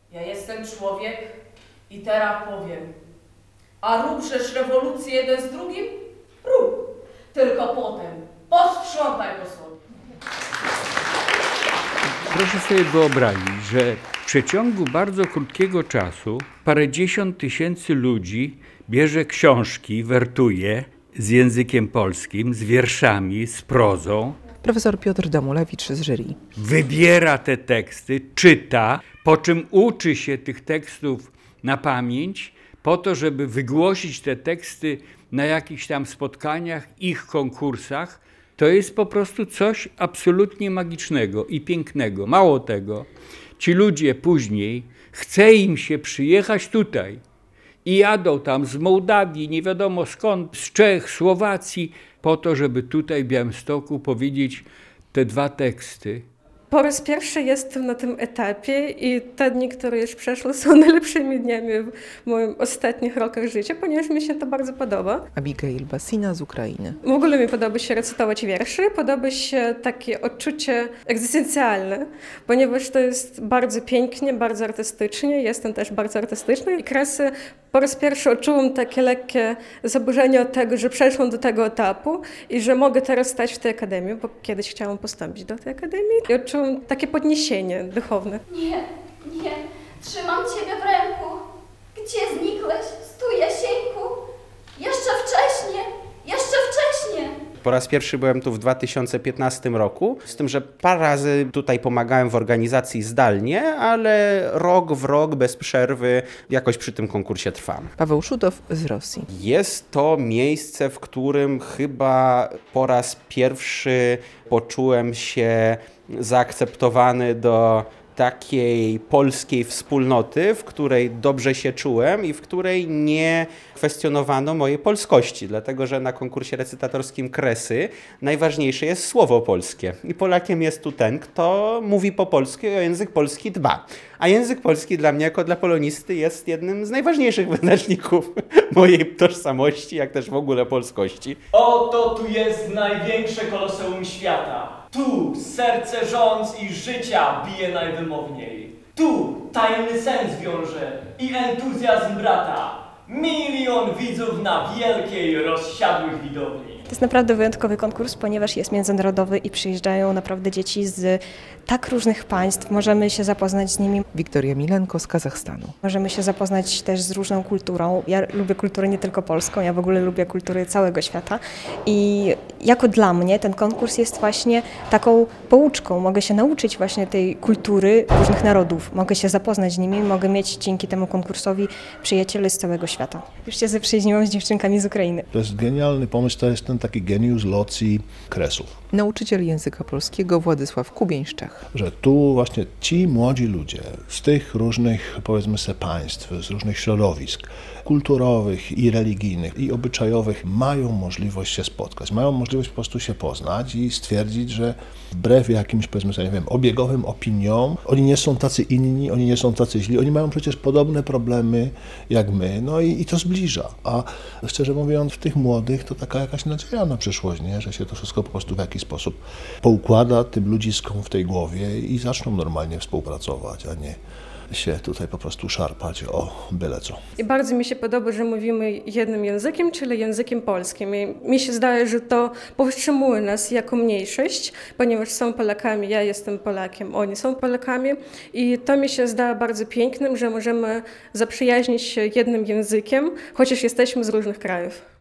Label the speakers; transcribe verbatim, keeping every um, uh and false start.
Speaker 1: Ja jestem człowiek i teraz powiem. A róbżesz rewolucję jeden z drugim? Rób. Tylko potem posprzątaj po sobie.
Speaker 2: Proszę sobie wyobrazić, że w przeciągu bardzo krótkiego czasu parędziesiąt tysięcy ludzi bierze książki, wertuje z językiem polskim, z wierszami, z prozą.
Speaker 3: Profesor Piotr Damulewicz z jury.
Speaker 2: Wybiera te teksty, czyta, po czym uczy się tych tekstów na pamięć, po to, żeby wygłosić te teksty na jakichś tam spotkaniach, ich konkursach. To jest po prostu coś absolutnie magicznego i pięknego. Mało tego, ci ludzie później, chce im się przyjechać tutaj i jadą tam z Mołdawii, nie wiadomo skąd, z Czech, Słowacji, po to, żeby tutaj w Białymstoku powiedzieć te dwa teksty.
Speaker 4: Po raz pierwszy jestem na tym etapie i te dni, które już przeszły, są najlepszymi dniami w moim ostatnich rokach życia, ponieważ mi się to bardzo podoba.
Speaker 3: Abigail Basina z Ukrainy.
Speaker 4: W ogóle mi podoba się recytować wiersze, podoba się takie odczucie egzystencjalne, ponieważ to jest bardzo pięknie, bardzo artystycznie, jestem też bardzo artystyczna i kresy po raz pierwszy odczułam takie lekkie zaburzenie od tego, że przeszłam do tego etapu i że mogę teraz stać w tej akademii, bo kiedyś chciałam postąpić do tej akademii i odczułam takie podniesienie duchowne.
Speaker 5: Nie, nie, trzymam Ciebie w ręku. Gdzie znikłeś, stu Jasieńku? Jeszcze wcześnie, jeszcze wcześnie.
Speaker 6: Po raz pierwszy byłem tu w dwa tysiące piętnastym roku, z tym, że parę razy tutaj pomagałem w organizacji zdalnie, ale rok w rok, bez przerwy, jakoś przy tym konkursie trwam.
Speaker 3: Paweł Szutow z Rosji.
Speaker 6: Jest to miejsce, w którym chyba po raz pierwszy poczułem się zaakceptowany do takiej polskiej wspólnoty, w której dobrze się czułem i w której nie kwestionowano mojej polskości, dlatego że na konkursie recytatorskim Kresy najważniejsze jest słowo polskie i Polakiem jest tu ten, kto mówi po polsku i o język polski dba. A język polski dla mnie jako dla polonisty jest jednym z najważniejszych wyznaczników mojej tożsamości, jak też w ogóle polskości.
Speaker 7: Oto tu jest największe koloseum świata. Tu serce rządz i życia bije najwymowniej. Tu tajemny sens wiąże i entuzjazm brata. Milion widzów na wielkiej, rozsiadłych widowni.
Speaker 8: To jest naprawdę wyjątkowy konkurs, ponieważ jest międzynarodowy i przyjeżdżają naprawdę dzieci z tak różnych państw. Możemy się zapoznać z nimi.
Speaker 3: Wiktoria Milenko z Kazachstanu.
Speaker 8: Możemy się zapoznać też z różną kulturą. Ja lubię kulturę nie tylko polską, ja w ogóle lubię kultury całego świata. I jako dla mnie ten konkurs jest właśnie taką pouczką. Mogę się nauczyć właśnie tej kultury różnych narodów. Mogę się zapoznać z nimi, mogę mieć dzięki temu konkursowi przyjacieli z całego świata. Już się zaprzyjaźniłam z dziewczynkami z Ukrainy.
Speaker 9: To jest genialny pomysł, to jest ten taki geniusz locji Kresów.
Speaker 3: Nauczyciel języka polskiego Władysław Kubień z Czech.
Speaker 9: Że tu właśnie ci młodzi ludzie z tych różnych, powiedzmy sobie, państw, z różnych środowisk kulturowych i religijnych i obyczajowych mają możliwość się spotkać, mają możliwość po prostu się poznać i stwierdzić, że wbrew jakimś, powiedzmy sobie, nie wiem, obiegowym opiniom, oni nie są tacy inni, oni nie są tacy źli, oni mają przecież podobne problemy jak my, no i, i to zbliża. A szczerze mówiąc, w tych młodych to taka jakaś nadzieja na przyszłość, nie? Że się to wszystko po prostu w jakiś sposób poukłada tym ludziskom w tej głowie i zaczną normalnie współpracować, a nie się tutaj po prostu szarpać o byle co.
Speaker 4: I bardzo mi się podoba, że mówimy jednym językiem, czyli językiem polskim. I mi się zdaje, że to powstrzymuje nas jako mniejszość, ponieważ są Polakami, ja jestem Polakiem, oni są Polakami. I to mi się zdaje bardzo pięknym, że możemy zaprzyjaźnić się jednym językiem, chociaż jesteśmy z różnych krajów.